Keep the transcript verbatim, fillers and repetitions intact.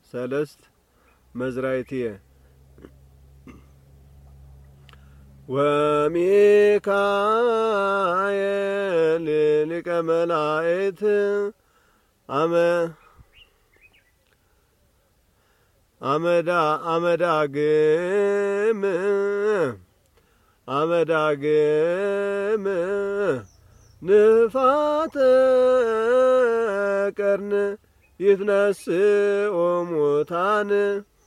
ሰለስት መዝራዕትየ ወሚካኤል ሊቀ መላእክት አመ አመዳ አመዳግም አመዳግም ንፋተ ቀርን ይትነስኡ ሙታን